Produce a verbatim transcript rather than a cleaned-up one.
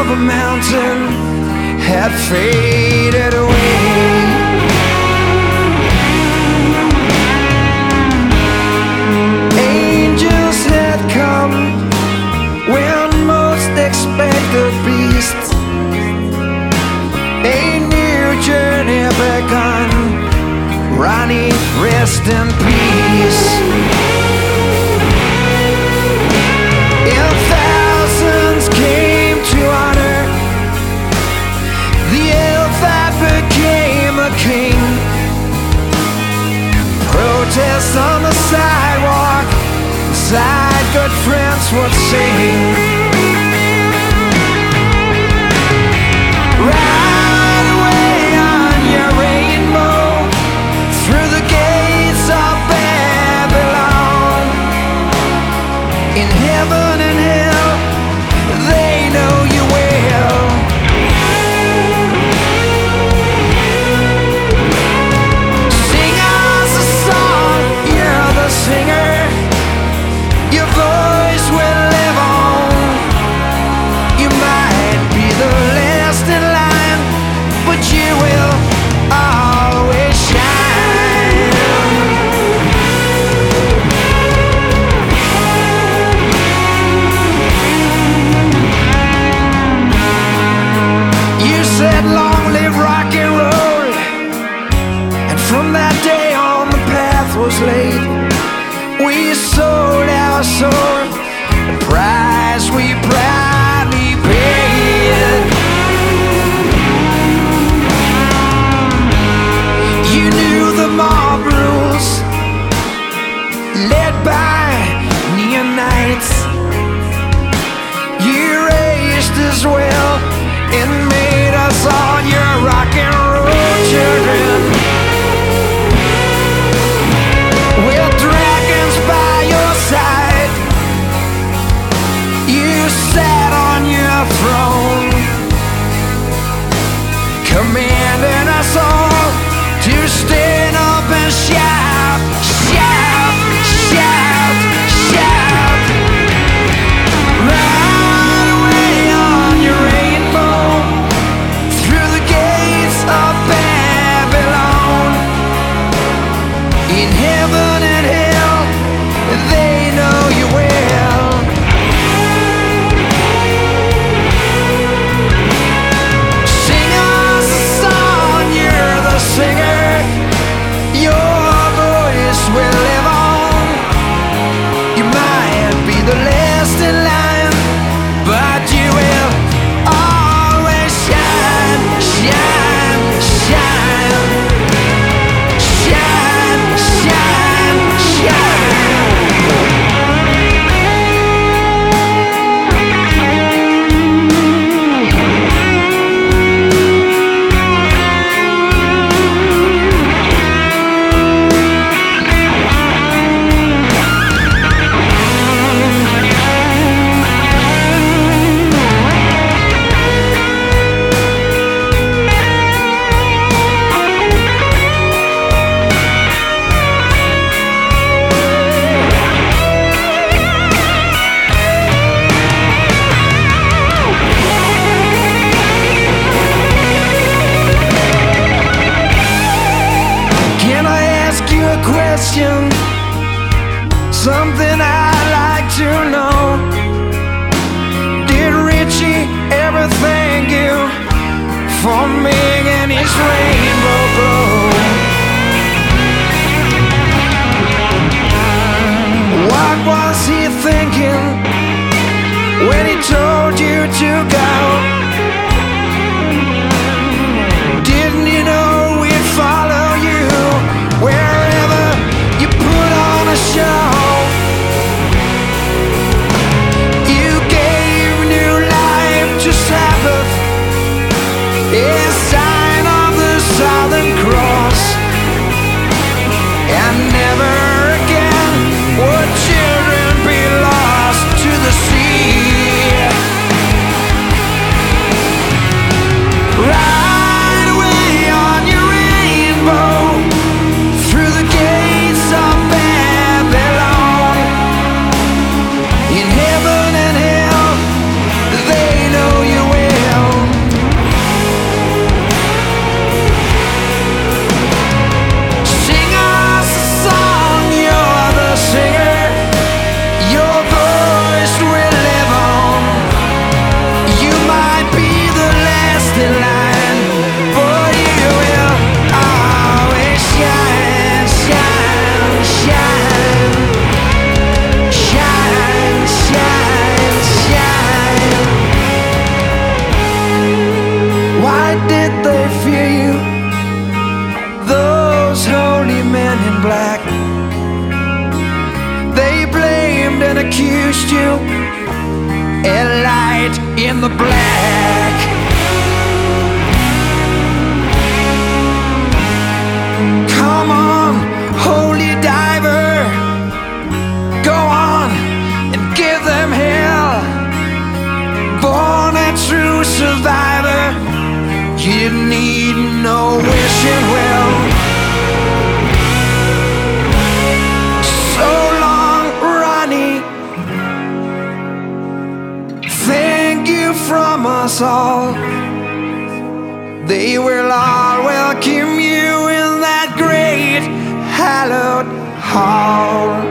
of a mountain had faded away. Angels had come when most expect the beast. A new journey begun. Ronnie, rest in peace. And thousands came to honor the elf that became a king. Protests on the sidewalk, side good friends would sing. Ride away on your rainbow through the gates of Babylon. In heaven and hell, they know you well. Sing us a song, you're the singer. Your voice will live on. You might be the last in line, but you will always shine. You said long live rock and roll, and from that day on the path was laid. We sold our soul, the price we proudly paid. You knew the mob rules, led by neon nights. You raised us well and made us all your rock and roll children. With dragons by your side, you sat on your throne, commanding us all to stand up and shout, shout, shout, shout. Ride away on your rainbow through the gates of Babylon. In heaven and hell, they know you well. Sing us a song, you're the singer. Your voice will live on. You might be the last in line, but you will always shine, shine, shine. Shine, shine, shine. Can I ask you a question? Something I'd like to know. Did Richie ever thank you for making his rainbow glow? What was he thinking when he told you to go? Didn't you know we'd follow you wherever you put on a show? You gave new life to Sabbath, a sign of the Southern Cross. accused you, a light in the black. Come on, holy diver, go on and give them hell. Born a true survivor, you need no wishing well. So long, Ronnie, thank you from us all. They will all welcome you in that great hallowed hall.